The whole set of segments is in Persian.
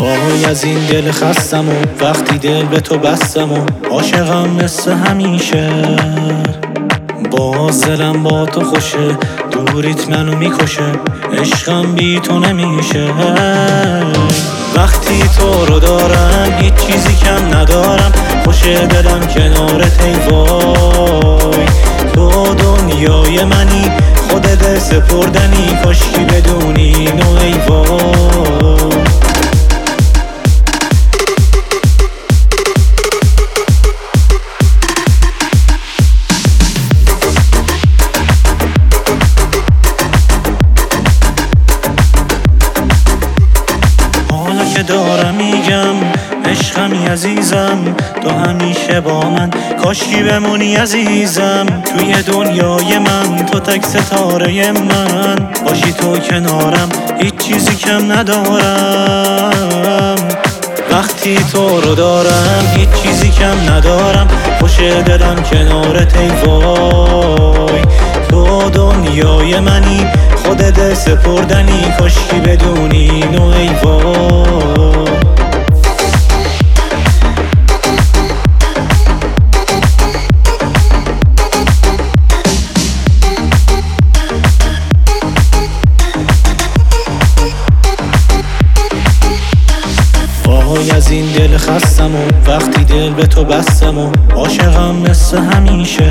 وای از این دل خستم و وقتی دل به تو بستم و عاشقم مثل همیشه. باز دلم با تو خوشه، دوریت منو میکشه، عشقم بی تو نمیشه. وقتی تو رو دارم هیچ چیزی کم ندارم، خوشه دلم کنارت ای وای. تو دنیای منی، خودت سپردنی، کاشکی بدونی اینو ای وای. که دارم میگم عشقمی عزیزم، تو همیشه با من، کاشکی بمونی عزیزم. توی دنیای من تو تک ستاره من، باشی تو کنارم هیچ چیزی کم ندارم. وقتی تو رو دارم هیچ چیزی کم ندارم، خوشه دلم کنارت ای وای. تو دنیای منی، خودت سپردنی، کاشکی بدونی اینو ای وای. وای از این دل خستم و وقتی دل به تو بستم و عاشقم مثل همیشه.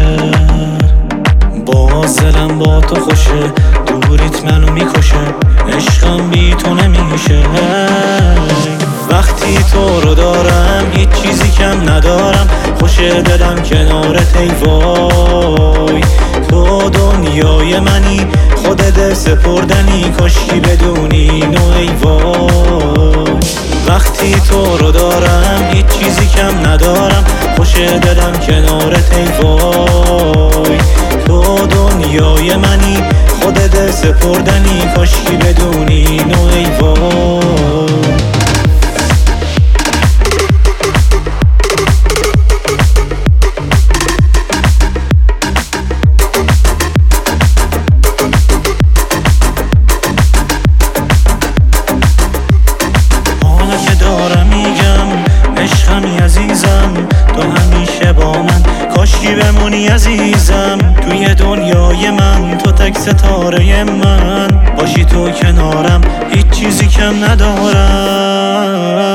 باز دلم با تو خوشه، دوریت منو میکشه، عشقم بی تو نمیشه. وقتی تو رو دارم هیچ چیزی کم ندارم، خوشه دلم کنارت ای وای. تو دنیای منی، خودت سپردنی، کاشکی بدونی اینو ای وای. وقتی تو رو دارم هیچ چیزی کم ندارم، خوشه دلم کنارت ای وای. تو دنیای منی، خودت سپردنی، کاشکی بدونی اینو ای وای. عشقمی عزیزم، تو همیشه با من، کاشکی بمونی عزیزم. توی دنیای من تو تک ستاره من، باشی تو کنارم هیچ چیزی کم ندارم.